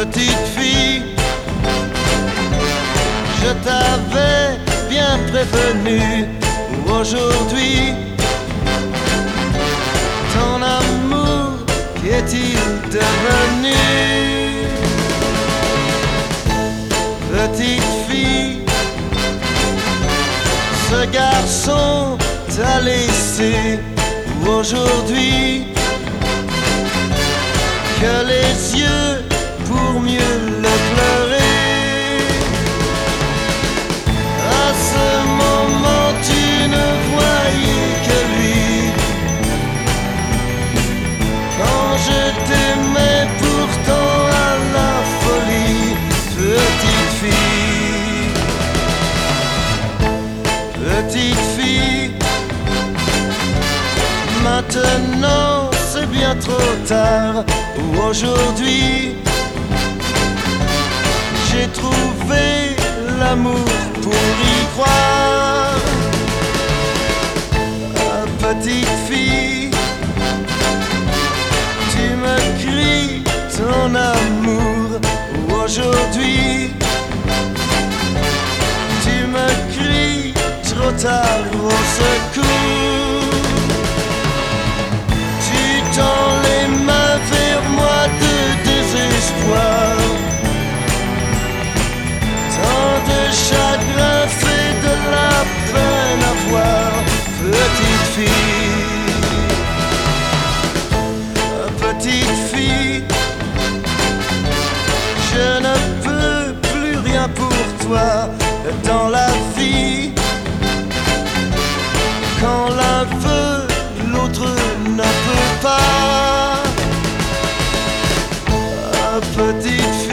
Petite fille, je t'avais bien prévenu. Aujourd'hui, ton amour, qu'est-il devenu? Petite fille, ce garçon t'a laissé. Aujourd'hui, que les yeux pour mieux le pleurer. À ce moment tu ne voyais que lui. Quand je t'aimais pourtant à la folie. Petite fille, petite fille, maintenant c'est bien trop tard. Aujourd'hui, j'ai trouvé l'amour pour y croire. Petite fille, tu me cries ton amour. Aujourd'hui, tu me cries trop tard au secours. Tu tends les mains vers moi de désespoir. Tant de chagrin fait de la peine à voir. Petite fille, petite fille, je ne peux plus rien pour toi dans la vie. Quand l'un veut, l'autre ne peut pas. Petite fille,